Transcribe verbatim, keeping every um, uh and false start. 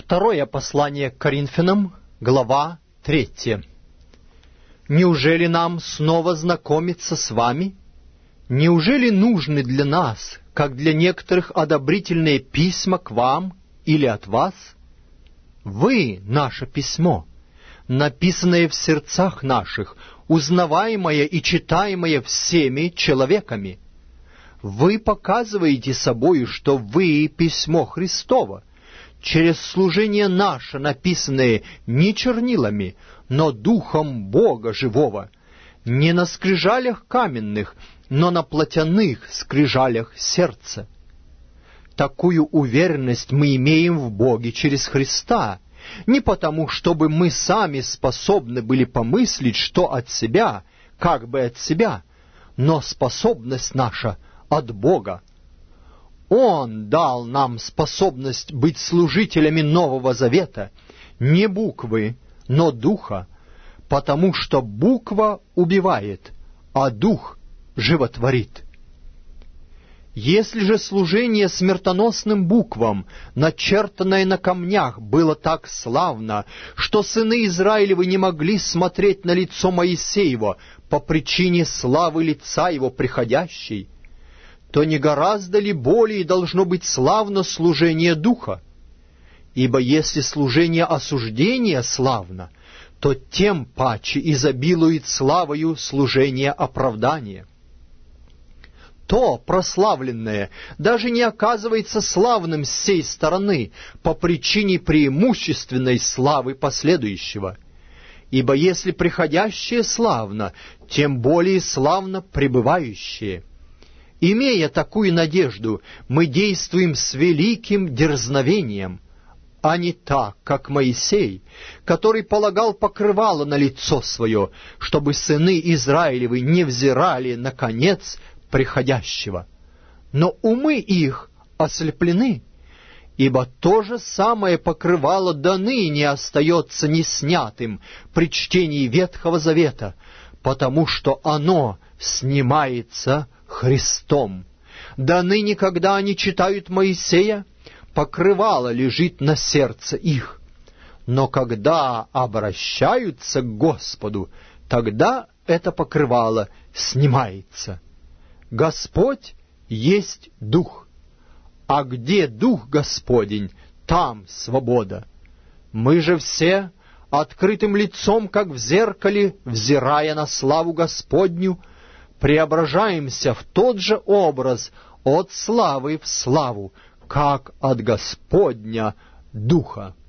Второе послание к Коринфянам, глава третья. Неужели нам снова знакомиться с вами? Неужели нужны для нас, как для некоторых, одобрительные письма к вам или от вас? Вы — наше письмо, написанное в сердцах наших, узнаваемое и читаемое всеми человеками. Вы показываете собою, что вы — письмо Христово, через служение наше, написанное не чернилами, но Духом Бога живого, не на скрижалях каменных, но на плотяных скрижалях сердца. Такую уверенность мы имеем в Боге через Христа, не потому, чтобы мы сами способны были помыслить, что от себя, как бы от себя, но способность наша от Бога. Он дал нам способность быть служителями Нового Завета, не буквы, но духа, потому что буква убивает, а дух животворит. Если же служение смертоносным буквам, начертанное на камнях, было так славно, что сыны Израилевы не могли смотреть на лицо Моисеева по причине славы лица его приходящей, то не гораздо ли более должно быть славно служение духа? Ибо если служение осуждения славно, то тем паче изобилует славою служение оправдания. То прославленное даже не оказывается славным с сей стороны по причине преимущественной славы последующего. Ибо если приходящее славно, тем более славно пребывающее. Имея такую надежду, мы действуем с великим дерзновением, а не так, как Моисей, который полагал покрывало на лицо свое, чтобы сыны Израилевы не взирали на конец приходящего. Но умы их ослеплены, ибо то же самое покрывало до ныне остается неснятым при чтении Ветхого Завета, потому что оно снимается Христом. До ныне, когда они читают Моисея, покрывало лежит на сердце их. Но когда обращаются к Господу, тогда это покрывало снимается. Господь есть Дух, а где Дух Господень, там свобода. Мы же все открытым лицом, как в зеркале, взирая на славу Господню, преображаемся в тот же образ от славы в славу, как от Господня Духа.